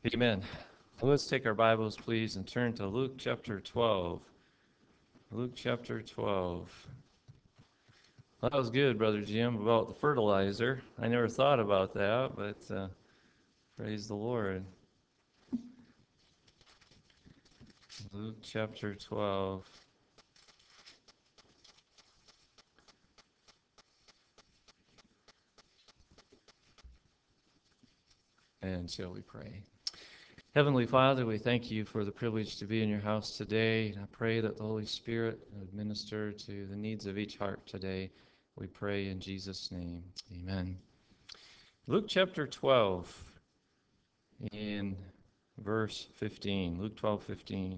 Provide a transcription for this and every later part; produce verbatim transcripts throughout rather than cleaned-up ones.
Amen. Well, let's take our Bibles, please, and turn to Luke chapter twelve. Luke chapter twelve. Well, that was good, Brother Jim, about the fertilizer. I never thought about that, but uh, praise the Lord. Luke chapter twelve. And shall we pray? Heavenly Father, we thank you for the privilege to be in your house today. And I pray that the Holy Spirit would minister to the needs of each heart today. We pray in Jesus' name. Amen. Luke chapter twelve, in verse fifteen. Luke twelve, fifteen.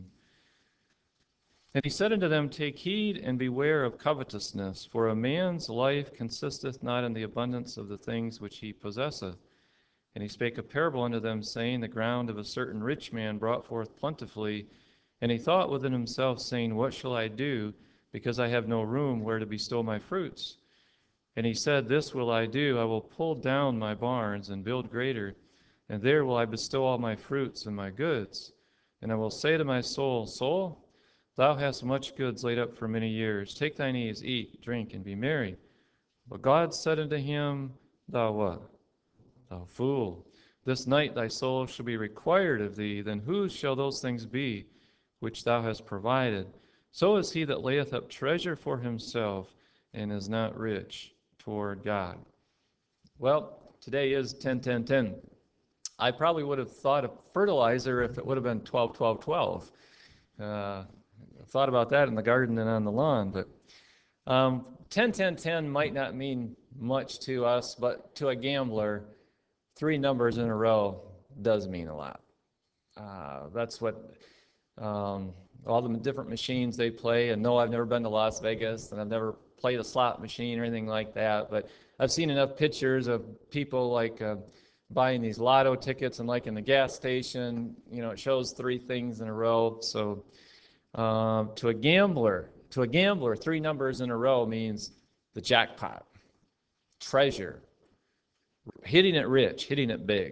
And he said unto them, Take heed and beware of covetousness, for a man's life consisteth not in the abundance of the things which he possesseth. And he spake a parable unto them, saying, The ground of a certain rich man brought forth plentifully. And he thought within himself, saying, What shall I do, because I have no room where to bestow my fruits? And he said, This will I do, I will pull down my barns and build greater, and there will I bestow all my fruits and my goods. And I will say to my soul, Soul, thou hast much goods laid up for many years. Take thine ease, eat, drink, and be merry. But God said unto him, Thou what? Thou fool, this night thy soul shall be required of thee. Then whose shall those things be which thou hast provided? So is he that layeth up treasure for himself, and is not rich toward God. Well, today is ten ten ten. I probably would have thought of fertilizer if it would have been twelve twelve twelve. Uh, thought about that in the garden and on the lawn, but um, ten ten ten might not mean much to us, but to a gambler, three numbers in a row does mean a lot. Uh, that's what um, all the different machines they play. And no, I've never been to Las Vegas, and I've never played a slot machine or anything like that. But I've seen enough pictures of people like uh, buying these lotto tickets, and like in the gas station, you know, it shows three things in a row. So uh, to a gambler, to a gambler, three numbers in a row means the jackpot, treasure, hitting it rich, hitting it big.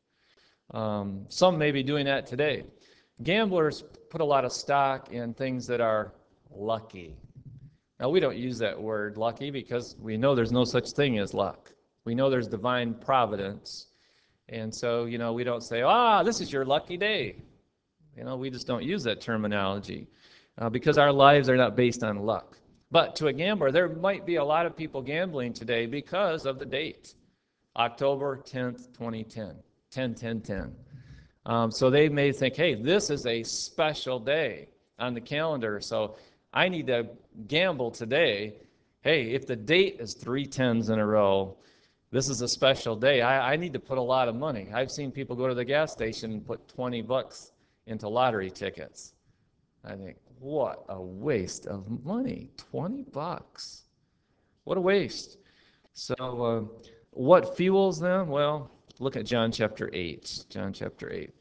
Um, some may be doing that today. Gamblers put a lot of stock in things that are lucky. Now, we don't use that word lucky because we know there's no such thing as luck. We know there's divine providence. And so, you know, we don't say, ah, this is your lucky day. You know, we just don't use that terminology uh, because our lives are not based on luck. But to a gambler, there might be a lot of people gambling today because of the date. October tenth, twenty ten, ten ten ten. Um, so they may think, hey, this is a special day on the calendar, so I need to gamble today. Hey, if the date is three tens in a row, this is a special day. I, I need to put a lot of money. I've seen people go to the gas station and put twenty bucks into lottery tickets. I think, what a waste of money. twenty bucks. What a waste. So, uh, what fuels them? Well, look at John chapter eight. John chapter eight.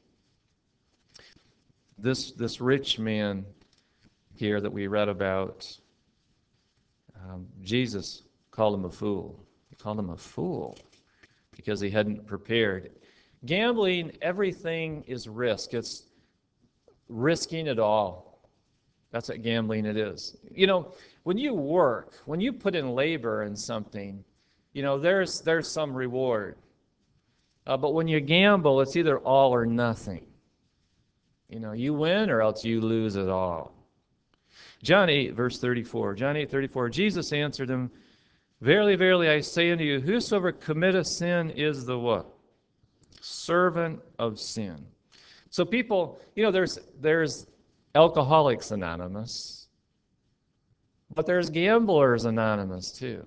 This, this rich man here that we read about, um, Jesus called him a fool. He called him a fool because he hadn't prepared. Gambling, everything is risk. It's risking it all. That's what gambling it is. You know, when you work, when you put in labor in something, you know, there's there's some reward. Uh, but when you gamble, it's either all or nothing. You know, you win or else you lose it all. John eight, verse thirty-four. John eight, thirty-four. Jesus answered him, Verily, verily, I say unto you, whosoever committeth sin is the what? Servant of sin. So people, you know, there's there's Alcoholics Anonymous, but there's Gamblers Anonymous too.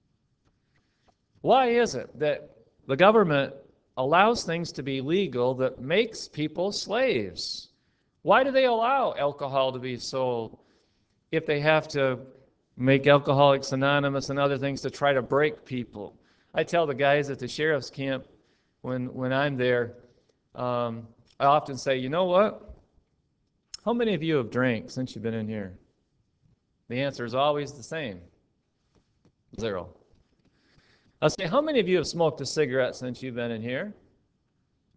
Why is it that the government allows things to be legal that makes people slaves? Why do they allow alcohol to be sold if they have to make Alcoholics Anonymous and other things to try to break people? I tell the guys at the sheriff's camp when, when I'm there, um, I often say, you know what? How many of you have drank since you've been in here? The answer is always the same. Zero. I'll say, how many of you have smoked a cigarette since you've been in here?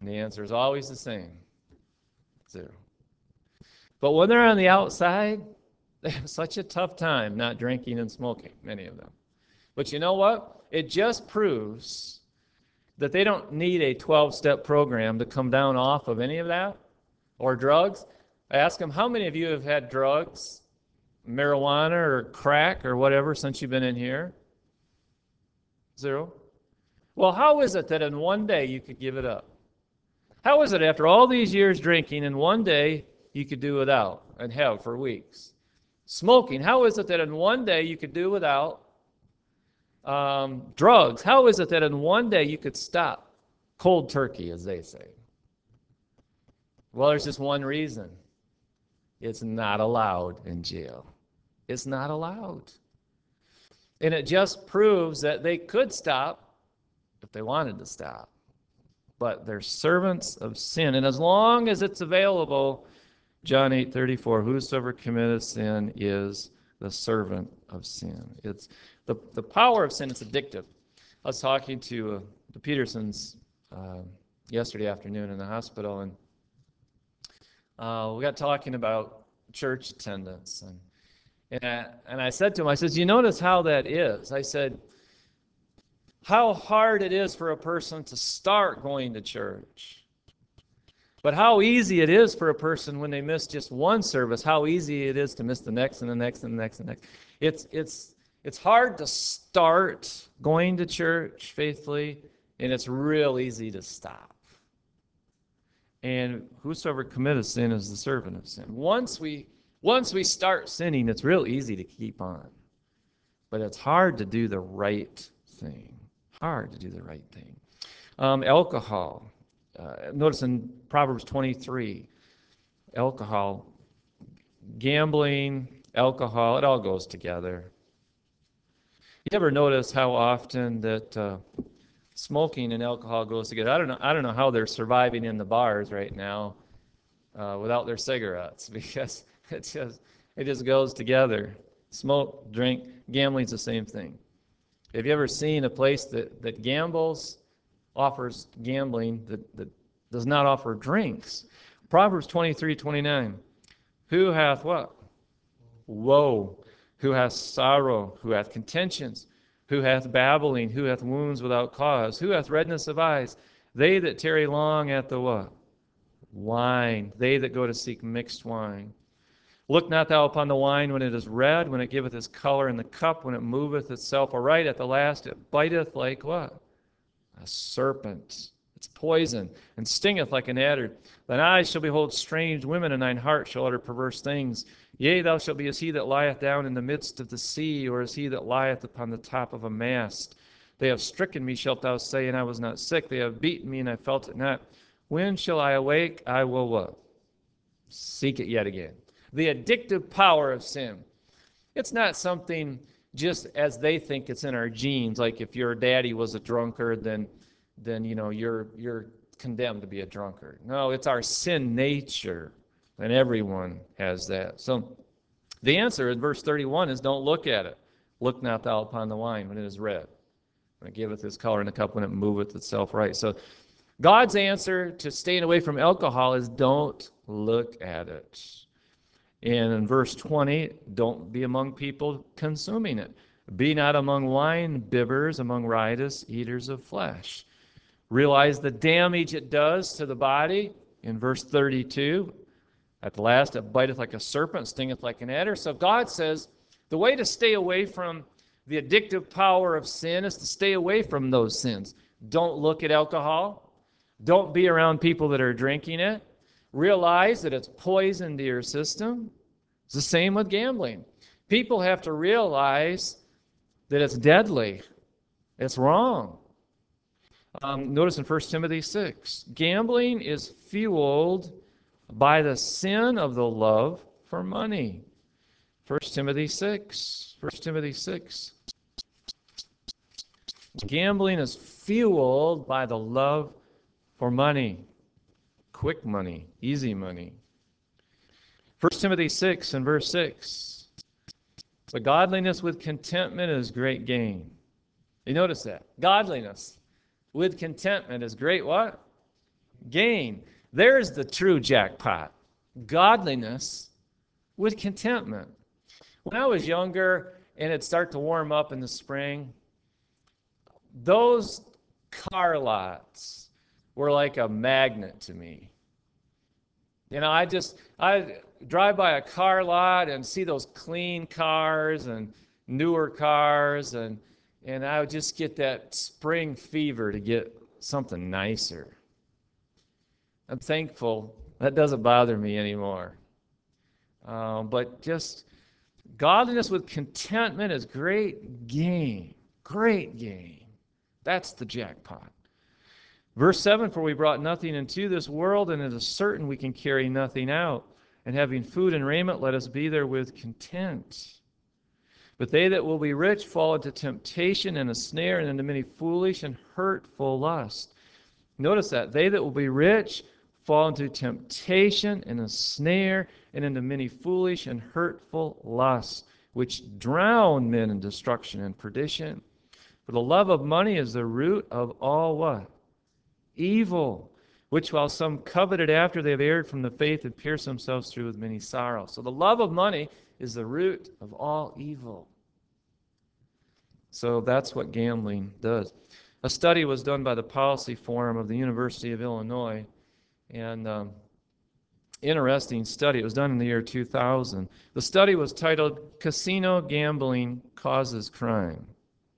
And the answer is always the same, zero. But when they're on the outside, they have such a tough time not drinking and smoking, many of them. But you know what? It just proves that they don't need a twelve-step program to come down off of any of that or drugs. I ask them, how many of you have had drugs, marijuana or crack or whatever since you've been in here? Zero. Well, how is it that in one day you could give it up? How is it after all these years drinking, in one day you could do without and have for weeks? Smoking, how is it that in one day you could do without? Um, drugs, how is it that in one day you could stop? Cold turkey, as they say. Well, there's just one reason. It's not allowed in jail. It's not allowed. And it just proves that they could stop if they wanted to stop. But they're servants of sin. And as long as it's available, John eight thirty-four, whosoever committeth sin is the servant of sin. It's the, the power of sin is addictive. I was talking to uh, the Petersons uh, yesterday afternoon in the hospital, and uh, we got talking about church attendance. And and I, and I said to him, I said, you notice how that is? I said, how hard it is for a person to start going to church. But how easy it is for a person when they miss just one service, how easy it is to miss the next and the next and the next and the next. It's, it's, it's hard to start going to church faithfully, and it's real easy to stop. And whosoever committeth sin is the servant of sin. Once we, once we start sinning, it's real easy to keep on. But it's hard to do the right thing. Hard to do the right thing. Um, alcohol. Uh, notice in Proverbs twenty-three, alcohol, gambling, alcohol, it all goes together. You ever notice how often that uh, smoking and alcohol goes together? I don't know. I don't know how they're surviving in the bars right now uh, without their cigarettes, because it just it just goes together. Smoke, drink, gambling's the same thing. Have you ever seen a place that, that gambles, offers gambling, that, that does not offer drinks? Proverbs twenty-three twenty-nine. Who hath what? Woe. Who hath sorrow? Who hath contentions? Who hath babbling? Who hath wounds without cause? Who hath redness of eyes? They that tarry long at the what? Wine. They that go to seek mixed wine. Look not thou upon the wine when it is red, when it giveth its color in the cup, when it moveth itself aright. At the last it biteth like what? A serpent. It's poison, and stingeth like an adder. Thine eyes shall behold strange women, and thine heart shall utter perverse things. Yea, thou shalt be as he that lieth down in the midst of the sea, or as he that lieth upon the top of a mast. They have stricken me, shalt thou say, and I was not sick. They have beaten me, and I felt it not. When shall I awake? I will what? Seek it yet again. The addictive power of sin. It's not something just as they think it's in our genes, like if your daddy was a drunkard, then then you know you're you're condemned to be a drunkard. No, it's our sin nature, and everyone has that. So the answer in verse thirty-one is don't look at it. Look not thou upon the wine when it is red, when it giveth its color in the cup, when it moveth itself right. So God's answer to staying away from alcohol is don't look at it. And in verse twenty, don't be among people consuming it. Be not among wine bibbers, among riotous eaters of flesh. Realize the damage it does to the body. In verse thirty-two, at the last it biteth like a serpent, stingeth like an adder. So God says the way to stay away from the addictive power of sin is to stay away from those sins. Don't look at alcohol. Don't be around people that are drinking it. Realize that it's poison to your system. It's the same with gambling. People have to realize that it's deadly. It's wrong. Um, notice in First Timothy six, gambling is fueled by the sin of the love for money. First Timothy six. First Timothy six. Gambling is fueled by the love for money. Quick money, easy money. First Timothy six and verse six. But godliness with contentment is great gain. You notice that? Godliness with contentment is great what? gain. There's the true jackpot. Godliness with contentment. When I was younger and it'd start to warm up in the spring, those car lots were like a magnet to me. You know, I just, I drive by a car lot and see those clean cars and newer cars, and, and I would just get that spring fever to get something nicer. I'm thankful that doesn't bother me anymore. Um, but just godliness with contentment is great gain. Great gain. That's the jackpot. Verse seven, for we brought nothing into this world, and it is certain we can carry nothing out. And having food and raiment, let us be there with content. But they that will be rich fall into temptation and a snare, and into many foolish and hurtful lusts. Notice that. They that will be rich fall into temptation and a snare, and into many foolish and hurtful lusts, which drown men in destruction and perdition. For the love of money is the root of all what? Evil, which while some coveted after they have erred from the faith and pierced themselves through with many sorrows. So the love of money is the root of all evil. So that's what gambling does. A study was done by the Policy Forum of the University of Illinois, and um, interesting study. It was done in the year two thousand. The study was titled Casino Gambling Causes Crime.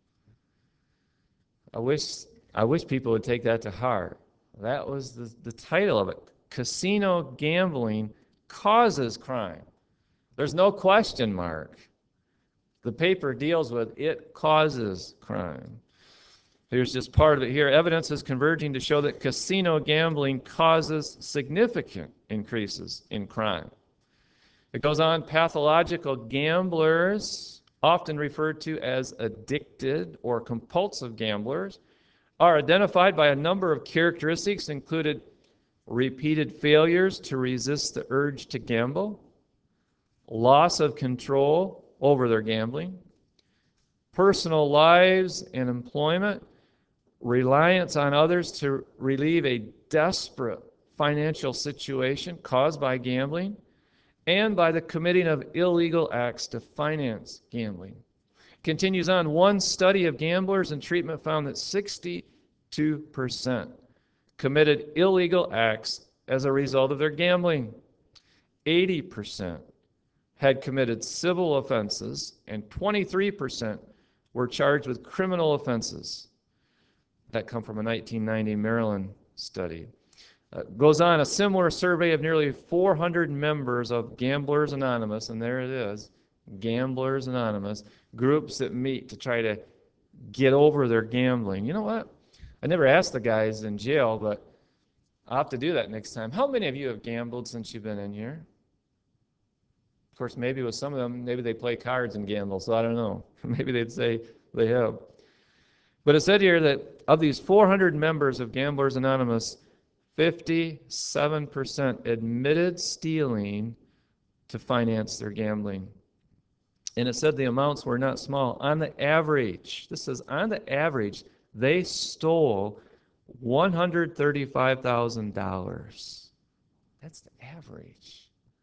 I wish I wish people would take that to heart. That was the, the title of it. Casino gambling causes crime. There's no question mark. The paper deals with it causes crime. Here's just part of it here. Evidence is converging to show that casino gambling causes significant increases in crime. It goes on, pathological gamblers, often referred to as addicted or compulsive gamblers, are identified by a number of characteristics, included repeated failures to resist the urge to gamble, loss of control over their gambling, personal lives and employment, reliance on others to relieve a desperate financial situation caused by gambling, and by the committing of illegal acts to finance gambling. Continues on, one study of gamblers and treatment found that sixty-two percent committed illegal acts as a result of their gambling. eighty percent had committed civil offenses, and twenty-three percent were charged with criminal offenses. That come from a nineteen ninety Maryland study. Uh, goes on, a similar survey of nearly four hundred members of Gamblers Anonymous, and there it is, Gamblers Anonymous, groups that meet to try to get over their gambling. You know what? I never asked the guys in jail, but I'll have to do that next time. How many of you have gambled since you've been in here? Of course, maybe with some of them, maybe they play cards and gamble, so I don't know. Maybe they'd say they have. But it said here that of these four hundred members of Gamblers Anonymous, fifty-seven percent admitted stealing to finance their gambling. And it said the amounts were not small. On the average, this says on the average, they stole one hundred thirty-five thousand dollars. That's the average.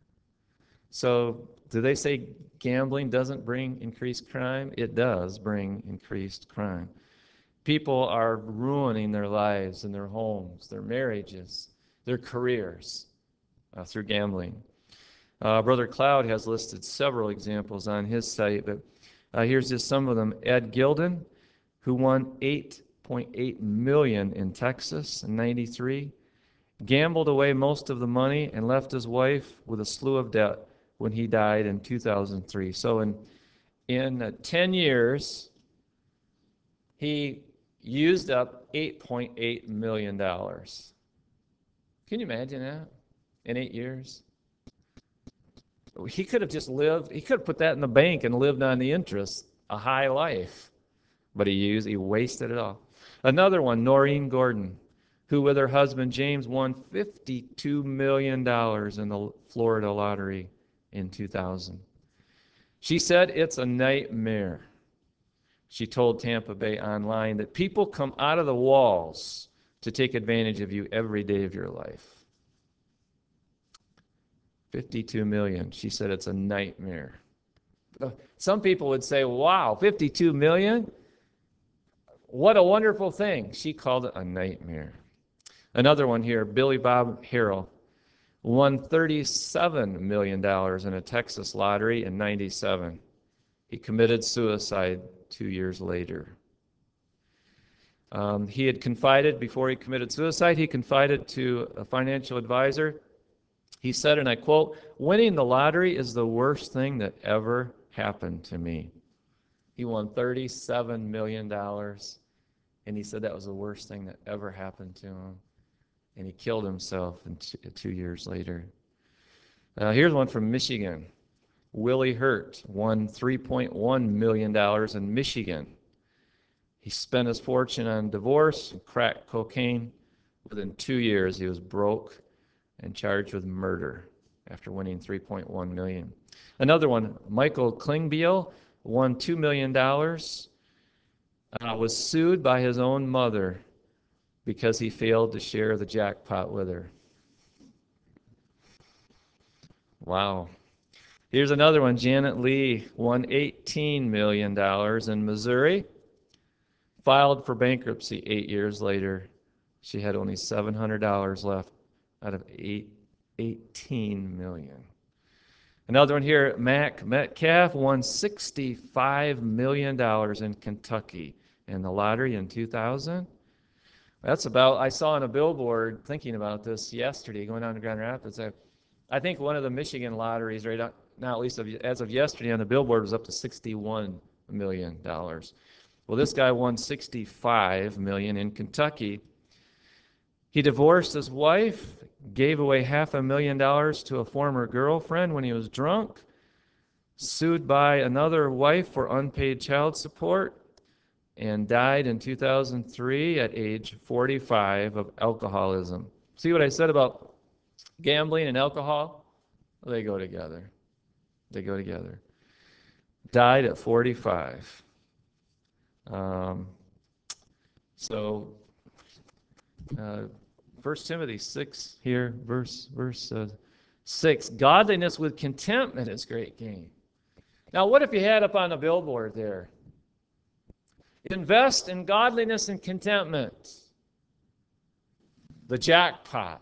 So do they say gambling doesn't bring increased crime? It does bring increased crime. People are ruining their lives and their homes, their marriages, their careers uh, through gambling. Uh, Brother Cloud has listed several examples on his site, but uh, here's just some of them. Ed Gilden, who won eight point eight million dollars in Texas in ninety-three, gambled away most of the money and left his wife with a slew of debt when he died in two thousand three. So in, in uh, ten years, he used up eight point eight million dollars. Can you imagine that? In eight years? He could have just lived, he could have put that in the bank and lived on the interest, a high life. But he used, he wasted it all. Another one, Noreen Gordon, who with her husband James won fifty-two million dollars in the Florida lottery in two thousand. She said it's a nightmare. She told Tampa Bay Online that people come out of the walls to take advantage of you every day of your life. fifty-two million. She said it's a nightmare. Some people would say, wow, fifty-two million? What a wonderful thing. She called it a nightmare. Another one here, Billy Bob Harrell, won thirty-seven million dollars in a Texas lottery in ninety-seven. He committed suicide two years later. Um, he had confided, before he committed suicide, he confided to a financial advisor. He said, and I quote, "Winning the lottery is the worst thing that ever happened to me." He won thirty-seven million dollars, and he said that was the worst thing that ever happened to him. And he killed himself in two, two years later. Uh, here's one from Michigan. Willie Hurt won three point one million dollars in Michigan. He spent his fortune on divorce and crack cocaine. Within two years, he was broke and charged with murder after winning three point one million dollars. Another one, Michael Klingbeil, won two million dollars, uh, was sued by his own mother because he failed to share the jackpot with her. Wow. Here's another one. Janet Lee won eighteen million dollars in Missouri, filed for bankruptcy eight years later. She had only seven hundred dollars left out of eight, eighteen million dollars. Another one here, Mac Metcalf won sixty-five million dollars in Kentucky in the lottery in two thousand. That's about, I saw on a billboard thinking about this yesterday, going down to Grand Rapids. I, I think one of the Michigan lotteries right now, at least as of yesterday on the billboard, was up to sixty-one million dollars. Well, this guy won sixty-five million dollars in Kentucky. He divorced his wife, gave away half a million dollars to a former girlfriend when he was drunk, sued by another wife for unpaid child support, and died in two thousand three at age forty-five of alcoholism. See what I said about gambling and alcohol? They go together. They go together. Died at forty-five. Um, so, uh, First Timothy six here, verse verse uh, six. Godliness with contentment is great gain. Now, what if you had up on a billboard there? Invest in godliness and contentment. The jackpot.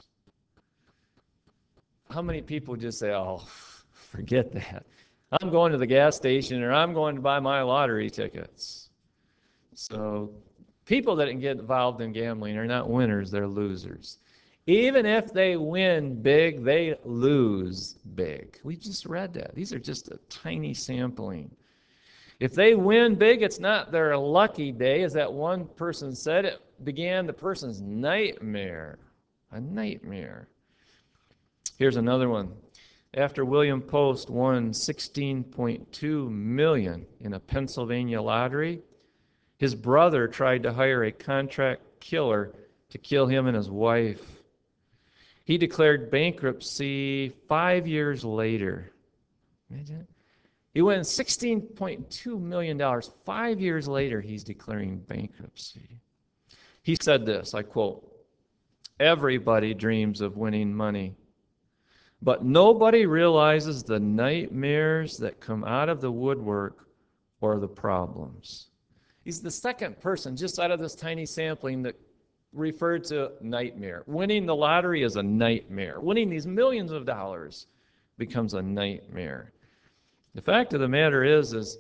How many people just say, oh, forget that. I'm going to the gas station or I'm going to buy my lottery tickets. So people that get involved in gambling are not winners, they're losers. Even if they win big, they lose big. We just read that. These are just a tiny sampling. If they win big, it's not their lucky day, as that one person said. It began the person's nightmare. A nightmare. Here's another one. After William Post won sixteen point two million dollars in a Pennsylvania lottery, his brother tried to hire a contract killer to kill him and his wife. He declared bankruptcy five years later. Imagine it. He won sixteen point two million dollars. Five years later, he's declaring bankruptcy. He said this, I quote, "Everybody dreams of winning money, but nobody realizes the nightmares that come out of the woodwork or the problems." He's the second person just out of this tiny sampling that referred to nightmare. Winning the lottery is a nightmare. Winning these millions of dollars becomes a nightmare. The fact of the matter is, is,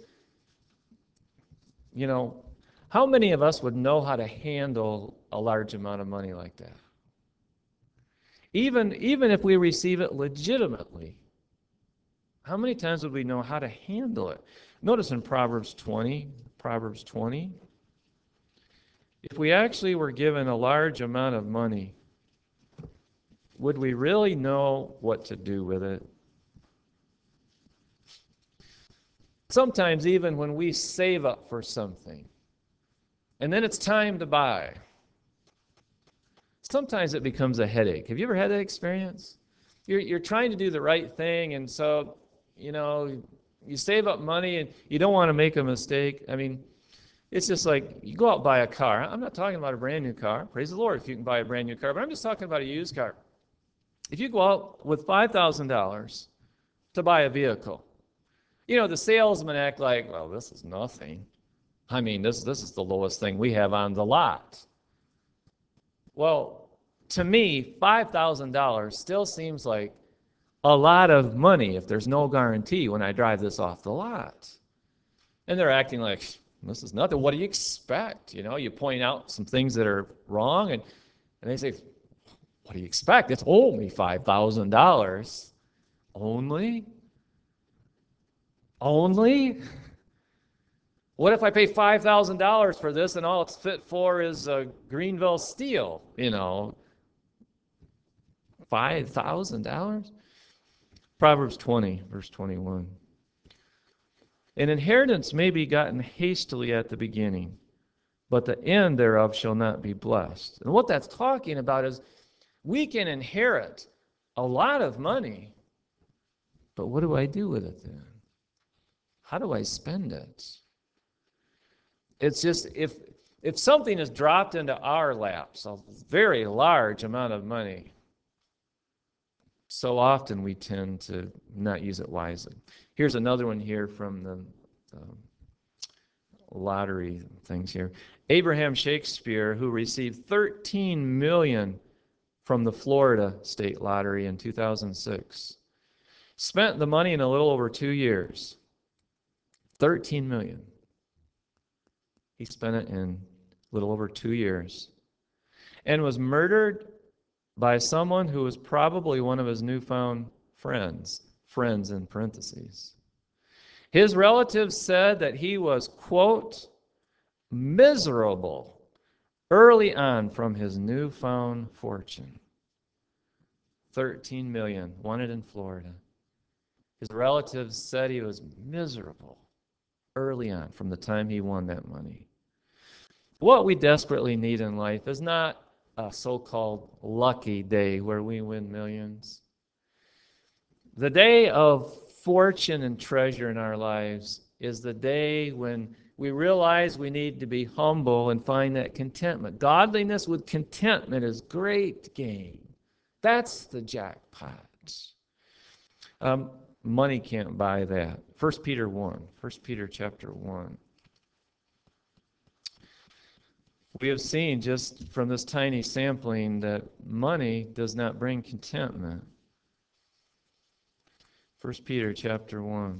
you know, how many of us would know how to handle a large amount of money like that? Even, even if we receive it legitimately, how many times would we know how to handle it? Notice in Proverbs twenty, Proverbs twenty, if we actually were given a large amount of money, would we really know what to do with it? Sometimes even when we save up for something, and then it's time to buy, sometimes it becomes a headache. Have you ever had that experience? You're, you're trying to do the right thing, and so, you know, you save up money, and you don't want to make a mistake. I mean, It's just like you go out and buy a car. I'm not talking about a brand new car. Praise the Lord if you can buy a brand new car, but I'm just talking about a used car. If you go out with five thousand dollars to buy a vehicle, you know, the salesman act like, well, this is nothing. I mean, this, this is the lowest thing we have on the lot. Well, to me, five thousand dollars still seems like a lot of money if there's no guarantee when I drive this off the lot. And they're acting like, this is nothing. What do you expect? You know, you point out some things that are wrong, and, and they say, what do you expect? It's only five thousand dollars. Only? Only? What if I pay five thousand dollars for this and all it's fit for is a Greenville steel? You know, five thousand dollars? Proverbs twenty, verse twenty-one. An inheritance may be gotten hastily at the beginning, but the end thereof shall not be blessed. And what that's talking about is we can inherit a lot of money, but what do I do with it then? How do I spend it? It's just if if something is dropped into our laps, a very large amount of money, so often we tend to not use it wisely. Here's another one here from the um, lottery things here. Abraham Shakespeare, who received thirteen million dollars from the Florida State Lottery in two thousand six, spent the money in a little over two years. thirteen million dollars. He spent it in a little over two years. And was murdered by someone who was probably one of his newfound friends. Friends in parentheses. His relatives said that he was, quote, miserable early on from his newfound fortune. thirteen million dollars, wanted in Florida. His relatives said he was miserable early on from the time he won that money. What we desperately need in life is not a so-called lucky day where we win millions. The day of fortune and treasure in our lives is the day when we realize we need to be humble and find that contentment. Godliness with contentment is great gain. That's the jackpot. Um, money can't buy that. First Peter one. First Peter chapter one. We have seen just from this tiny sampling that money does not bring contentment. First Peter chapter one.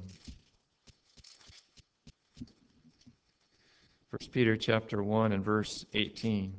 First Peter chapter one and verse eighteen.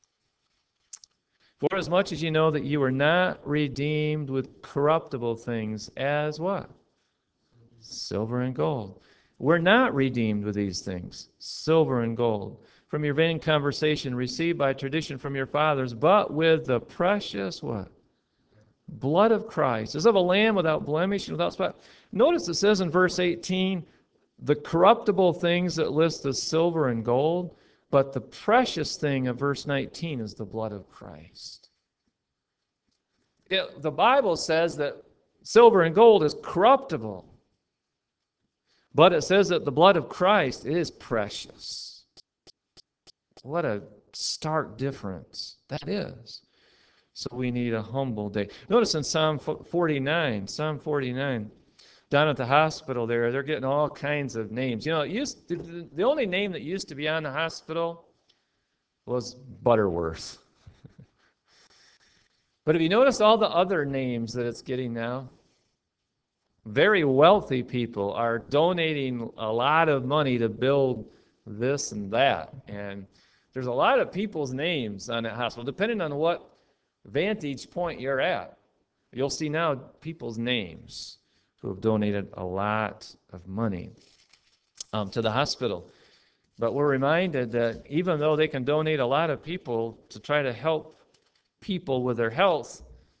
For as much as you know that you were not redeemed with corruptible things as what? Silver and gold. We're not redeemed with these things, silver and gold, from your vain conversation received by tradition from your fathers, but with the precious what? Blood of Christ, as of a lamb without blemish and without spot. Notice it says in verse eighteen, the corruptible things that list as silver and gold, but the precious thing of verse nineteen is the blood of Christ. It, the Bible says that silver and gold is corruptible, but it says that the blood of Christ is precious. What a stark difference that is. So we need a humble day. Notice in Psalm forty-nine, Psalm forty-nine, down at the hospital there, they're getting all kinds of names. You know, it used to, the only name that used to be on the hospital was Butterworth. But have you noticed all the other names that it's getting now? Very wealthy people are donating a lot of money to build this and that. And there's a lot of people's names on that hospital, depending on what vantage point you're at. You'll see now people's names who have donated a lot of money um, to the hospital. But we're reminded that even though they can donate a lot of people to try to help people with their health,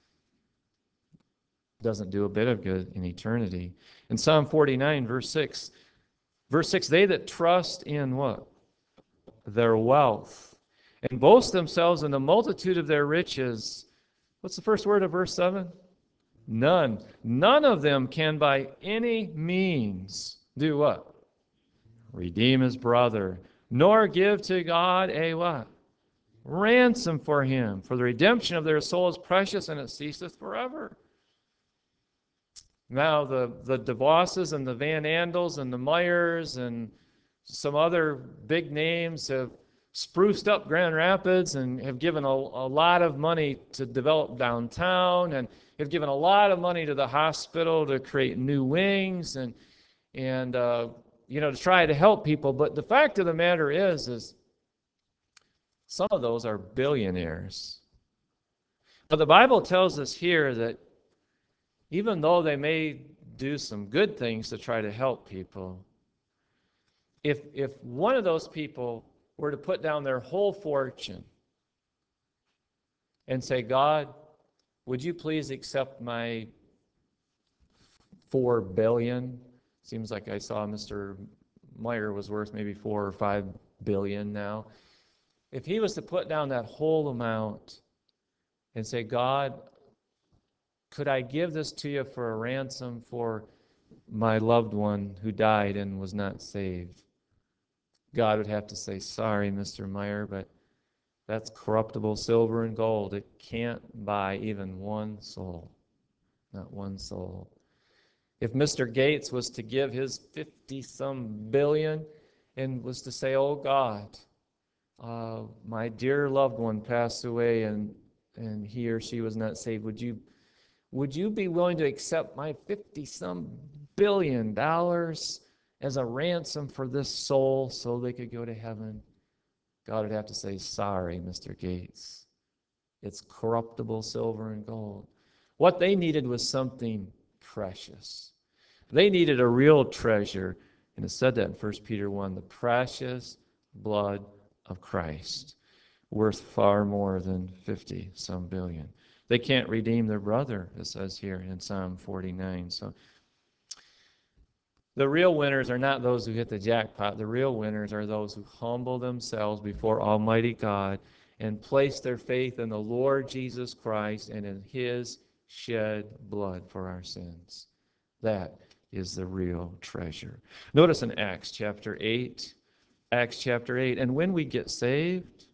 doesn't do a bit of good in eternity. In Psalm forty-nine, verse six, verse six, they that trust in what? Their wealth, and boast themselves in the multitude of their riches. What's the first word of verse seven? None. None of them can by any means do what? Redeem his brother, nor give to God a what? Ransom for him. For the redemption of their soul is precious, and it ceaseth forever. Now the, the DeVosses and the Van Andels and the Myers and some other big names have spruced up Grand Rapids and have given a, a lot of money to develop downtown, and have given a lot of money to the hospital to create new wings and and uh, you know, to try to help people. But the fact of the matter is, is some of those are billionaires. But the Bible tells us here that even though they may do some good things to try to help people, if if one of those people were to put down their whole fortune and say, God, would you please accept my four billion? Seems like I saw Mister Meyer was worth maybe four or five billion now. If he was to put down that whole amount and say, God, could I give this to you for a ransom for my loved one who died and was not saved? God would have to say, sorry, Mister Meyer, but that's corruptible silver and gold. It can't buy even one soul. Not one soul. If Mister Gates was to give his fifty-some billion and was to say, oh God, uh, my dear loved one passed away and, and he or she was not saved, would you, would you be willing to accept my fifty-some billion dollars as a ransom for this soul so they could go to heaven? God would have to say, sorry, Mister Gates. It's corruptible silver and gold. What they needed was something precious. They needed a real treasure. And it said that in First Peter one, the precious blood of Christ, worth far more than fifty some billion. They can't redeem their brother, it says here in Psalm forty-nine. So the real winners are not those who hit the jackpot. The real winners are those who humble themselves before Almighty God and place their faith in the Lord Jesus Christ and in his shed blood for our sins. That is the real treasure. Notice in Acts chapter eight, Acts chapter eight, and when we get saved,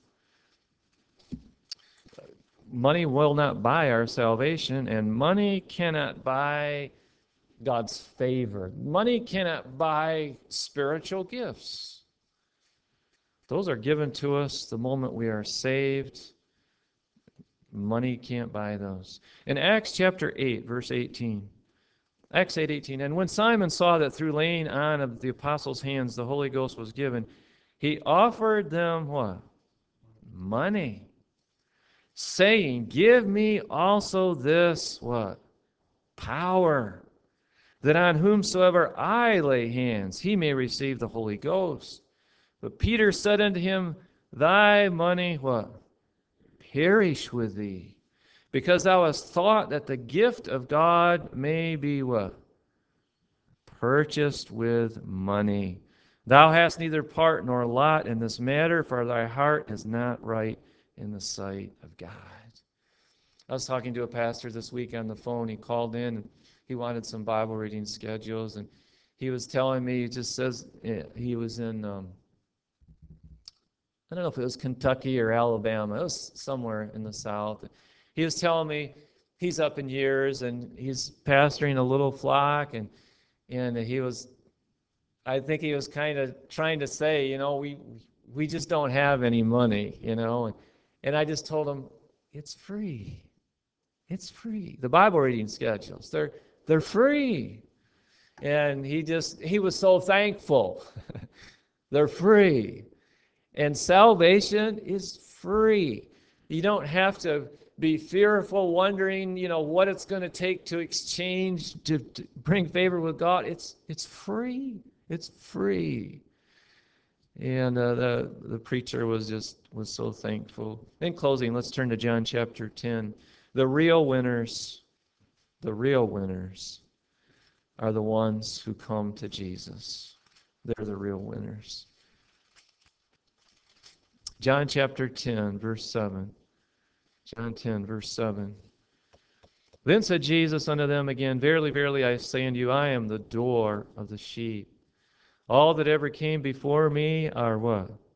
money will not buy our salvation, and money cannot buy God's favor. Money cannot buy spiritual gifts. Those are given to us the moment we are saved. Money can't buy those. In Acts chapter eight, verse eighteen, Acts eight eighteen, and when Simon saw that through laying on of the apostles' hands the Holy Ghost was given, he offered them what? Money, saying, give me also this what? Power, that on whomsoever I lay hands, he may receive the Holy Ghost. But Peter said unto him, thy money, what? Perish with thee, because thou hast thought that the gift of God may be what? Purchased with money. Thou hast neither part nor lot in this matter, for thy heart is not right in the sight of God. I was talking to a pastor this week on the phone. He called in and he wanted some Bible reading schedules, and he was telling me, he just says he was in, um, I don't know if it was Kentucky or Alabama. It was somewhere in the South. He was telling me he's up in years and he's pastoring a little flock, and and he was, I think he was kind of trying to say, you know, we we just don't have any money, you know. And, and I just told him, it's free. It's free. The Bible reading schedules, they're they're free. And he just, he was so thankful. They're free. And salvation is free. You don't have to be fearful, wondering, you know, what it's going to take to exchange, to, to bring favor with God. It's it's free. It's free. And uh, the, the preacher was just, was so thankful. In closing, let's turn to John chapter ten. The real winners, the real winners are the ones who come to Jesus. They're the real winners. John chapter ten, verse seven. John ten, verse seven. Then said Jesus unto them again, verily, verily, I say unto you, I am the door of the sheep. All that ever came before me are what?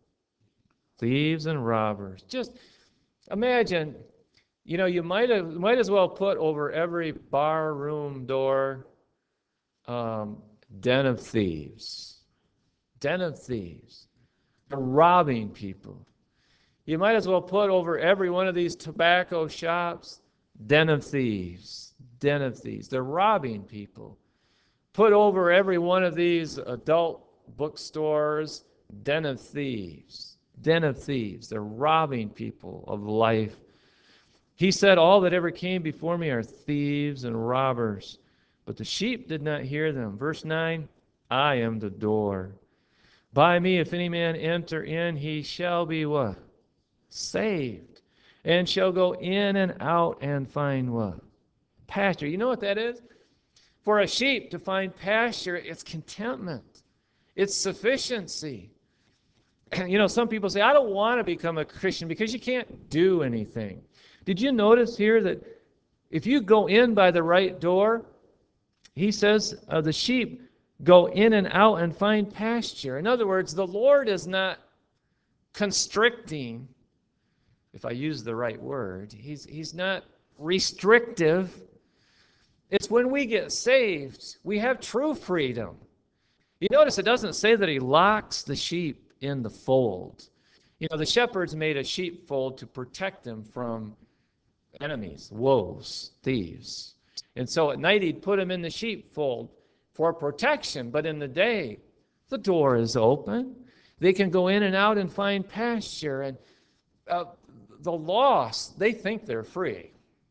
Thieves and robbers. Just imagine, you know, you might have might as well put over every bar room door, um, den of thieves. Den of thieves. They're robbing people. You might as well put over every one of these tobacco shops, den of thieves. Den of thieves. They're robbing people. Put over every one of these adult bookstores, den of thieves. Den of thieves. They're robbing people of life. He said, all that ever came before me are thieves and robbers, but the sheep did not hear them. Verse nine, I am the door. By me, if any man enter in, he shall be what? Saved. And shall go in and out and find what? Pasture. You know what that is? For a sheep to find pasture, it's contentment. It's sufficiency. You know, some people say, I don't want to become a Christian because you can't do anything. Did you notice here that if you go in by the right door, he says uh, the sheep go in and out and find pasture. In other words, the Lord is not constricting, if I use the right word. He's, he's not restrictive. It's when we get saved, we have true freedom. You notice it doesn't say that he locks the sheep in the fold. You know, the shepherds made a sheepfold to protect them from enemies, wolves, thieves. And so at night he'd put them in the sheepfold for protection, but in the day, the door is open. They can go in and out and find pasture. And uh, the lost, they think they're free.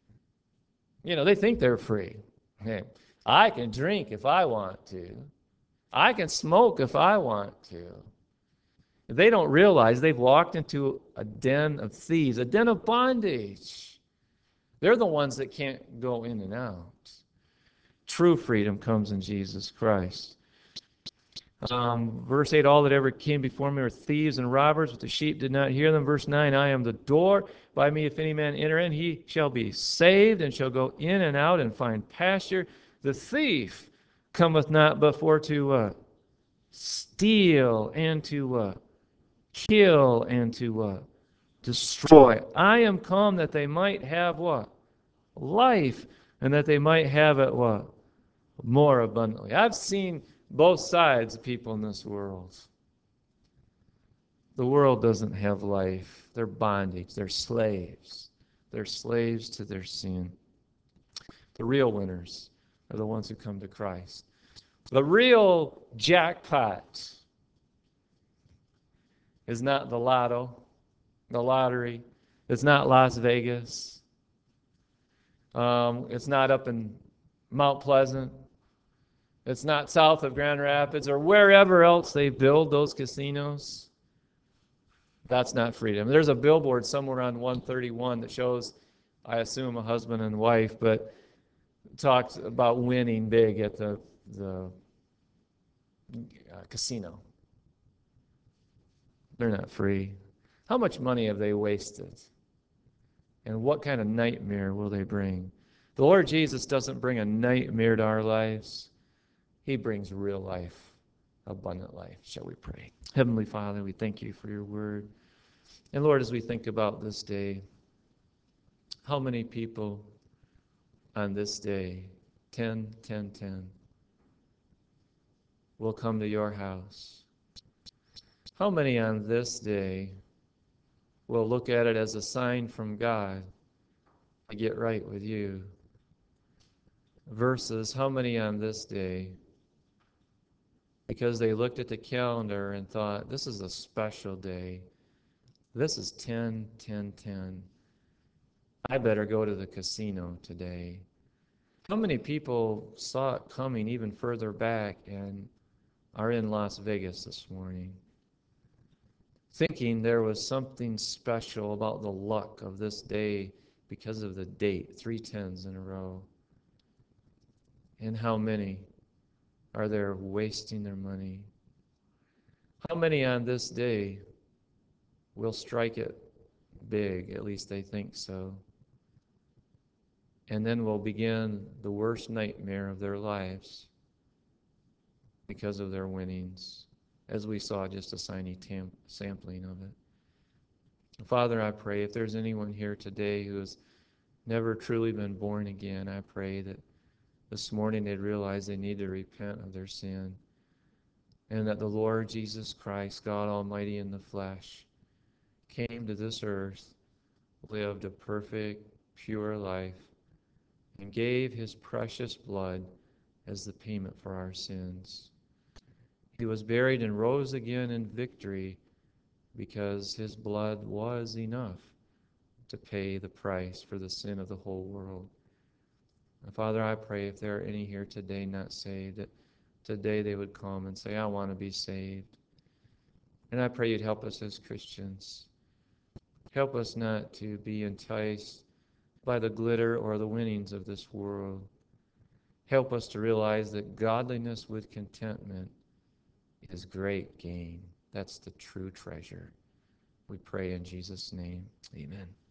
You know, they think they're free. Okay. I can drink if I want to. I can smoke if I want to. They don't realize they've walked into a den of thieves, a den of bondage. They're the ones that can't go in and out. True freedom comes in Jesus Christ. Um, verse eight, all that ever came before me are thieves and robbers, but the sheep did not hear them. Verse nine, I am the door. By me, if any man enter in, he shall be saved and shall go in and out and find pasture. The thief cometh not but for to uh, steal and to uh, kill and to uh, destroy. I am come that they might have what? Life, and that they might have it what? More abundantly. I've seen both sides of people in this world. The world doesn't have life. They're bondage. They're slaves. They're slaves to their sin. The real winners are the ones who come to Christ. The real jackpot is not the lotto, the lottery. It's not Las Vegas. Um, it's not up in Mount Pleasant. It's not south of Grand Rapids or wherever else they build those casinos. That's not freedom. There's a billboard somewhere on one thirty-one that shows, I assume, a husband and wife, but talks about winning big at the, the uh, casino. They're not free. How much money have they wasted? And what kind of nightmare will they bring? The Lord Jesus doesn't bring a nightmare to our lives. He brings real life, abundant life. Shall we pray? Heavenly Father, we thank you for your word. And Lord, as we think about this day, how many people on this day, ten, ten, ten, will come to your house? How many on this day will look at it as a sign from God to get right with you? Versus how many on this day, because they looked at the calendar and thought, this is a special day. This is ten, ten, ten. I better go to the casino today. How many people saw it coming even further back and are in Las Vegas this morning, thinking there was something special about the luck of this day because of the date, three tens in a row? And how many are there wasting their money? How many on this day will strike it big, at least they think so, and then will begin the worst nightmare of their lives because of their winnings, as we saw just a tiny tam- sampling of it? Father, I pray if there's anyone here today who has never truly been born again, I pray that this morning they'd realize they need to repent of their sin, and that the Lord Jesus Christ, God Almighty in the flesh, came to this earth, lived a perfect, pure life, and gave his precious blood as the payment for our sins. He was buried and rose again in victory because his blood was enough to pay the price for the sin of the whole world. And Father, I pray if there are any here today not saved, that today they would come and say, I want to be saved. And I pray you'd help us as Christians. Help us not to be enticed by the glitter or the winnings of this world. Help us to realize that godliness with contentment is great gain. That's the true treasure. We pray in Jesus' name. Amen.